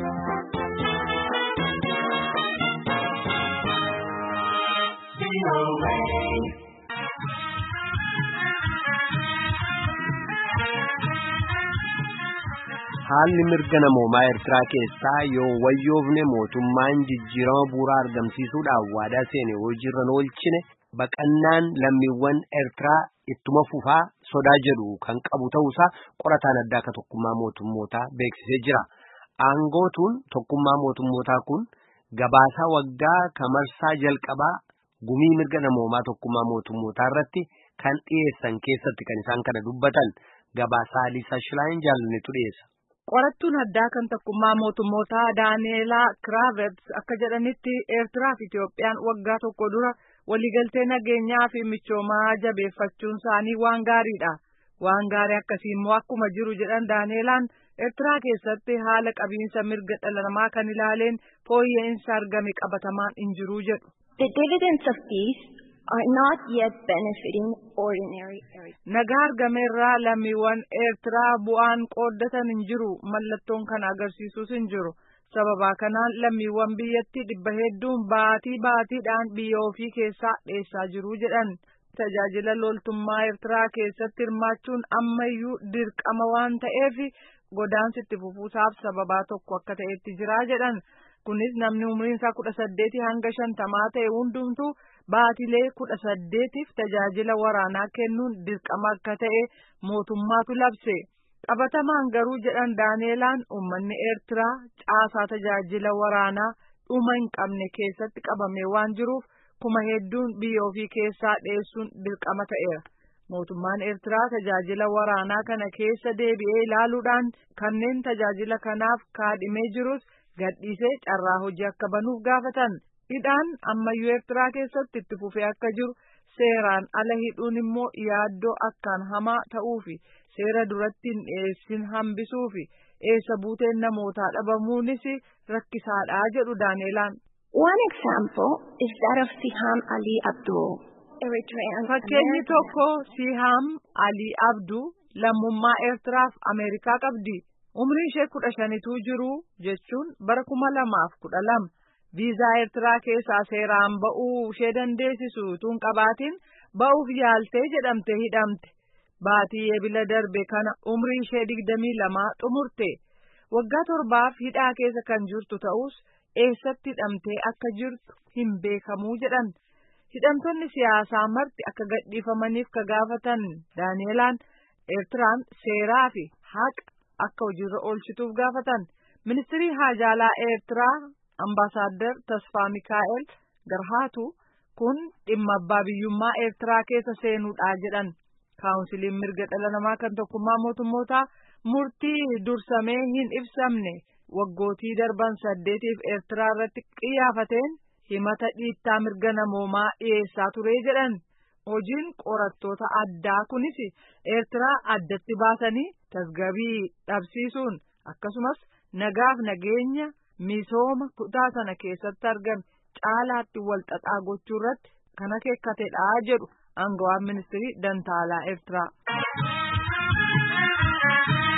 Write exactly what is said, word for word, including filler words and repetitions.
Haalli mirga namoomaa Eertiraa keessaa yoo wayyoofne mootummaan jijjiirama bu'uuraa argamsiisuudhaaf waadaa seene hojiirra oolchine baqannaan lammiiwwan Eertiraa ittuma fufaa sodaa jedhu kan qabu ta'uusaa qorataan addaa akka tokkummaa mootummootaa beeksisee jira. Aangootuun tokkummaa mootummootaa kun gabaasaa waggaa kamarsaa jalqabaa gumii mirga namoomaa tokkummaa mootummootaa irratti kan dhiyeessan keessatti kan isaan kana dubbatan gabaasaa Liisa Shilaayin jaalannetu dhiyeessa. Qorattuun addaa kan tokkummaa mootummootaa Daaneelaa Kiraavetz akka jedhanitti Eertiraa fi Itoophiyaan waggaa tokko dura waliigaltee nageenyaa fi michoomaa jabeeffachuun isaanii waan gaariidha. Waan gaarii akkasii immoo akkuma jiru jedhan Daaneelaan Eertiraa keessatti haala qabiinsa mirga dhala namaa kan ilaaleen fooyya'insa argame qabatamaan hin jiru jedhu. The dividends of peace are not yet benefiting ordinary Eritreans. Nagaa argameerraa lammiiwwan Eertiraa bu'aan qooddatan hin jiru, mallattoon kana agarsiisus hin jiru. Sababa kanaan lammiiwwan biyyatti dhibba hedduun baatii baatiidhaan biyya ofii keessaa dheessaa jiru jedhan. Tajaajila loltummaa Eertiraa keessatti hirmaachuun ammayyuu dirqama waan ta'eef godaansi itti fufuusaaf sababaa tokko akka ta'etti jira jedhan. Kunis namni umriin isaa kudha saddeetii hanga shantamaa ta'e hundumtuu baatilee kudha saddeetiif tajaajila waraanaa kennuun dirqama akka ta'e mootummaatu labse. Qabatamaan garuu jedhan Daaneelaan uummanni Eertiraa caasaa tajaajila waraanaa dhuma hin qabne keessatti qabamee waan jiruuf kuma hedduun biyya ofii keessaa dheessuun dirqama ta'eera. Mootummaan Eertiraa tajaajila waraanaa kana keessa deebi'ee ilaaluudhaan kanneen tajaajila kanaaf kaadhimee jirus gadhiisee carraa hojii akka banuuf gaafatan. Hidhaan ammayyuu Eertiraa keessatti itti fufee akka jiru seeraan ala hidhuun immoo yaaddoo akkaan hamaa ta'uufi seera duratti hin dhiyeessin hambisuufi eessa buuteen namootaa dhabamuunis rakkisaadhaa jedhu Daaneelaan. One example is that of Siham Ali Abdul. Fakkeenyi tokko Siham Ali Abduu lammummaa Eertiraaf Ameerikaa qabdi. Umriin ishee kudha shanituu jiru jechuun bara kuma lamaaf kudha lama viizaa Eertiraa keessaa seeraan ba'uu ishee dandeessisu tun qabaatiin ba'uuf yaaltee jedhamte hidhamte. Baatii eebila darbe kana umrii ishee digdamii lamaa xumurte. Waggaa torbaaf hidhaa keessa kan jirtu ta'us eessatti hidhamtee akka jirtu hin beekamuu jedhan. Hidhamtoonni siyaasaa marti akka gadhiifamaniif ka gaafatan Daaneelaan Eertiraan seeraa fi haqa akka hojiirra oolchituuf gaafatan. Ministirii Haajaalaa Eertiraa Ambaasaadder Tasfaa Mikaa'el Garhaatu kun dhimma abbaa biyyummaa Eertiraa keessa seenuudhaa jedhan. Kaawunsiliin mirga dhala namaa kan tokkummaa mootummootaa murtii dursamee hin ibsamne waggootii darban saddeetiif Eertiraa irratti qiyyaafateen himata dhiittaa mirga namoomaa dhiyeessaa ture jedhan. Hojiin qorattoota addaa kunis Eertiraa addatti baasanii tasgabbii dhabsiisuun akkasumas nagaaf nageenya misooma kutaa sana keessatti argame caalaatti wal xaxaa gochuu irratti kan akeekatedha jedhu aangawaan ministirii Dantaalaa Eertiraa.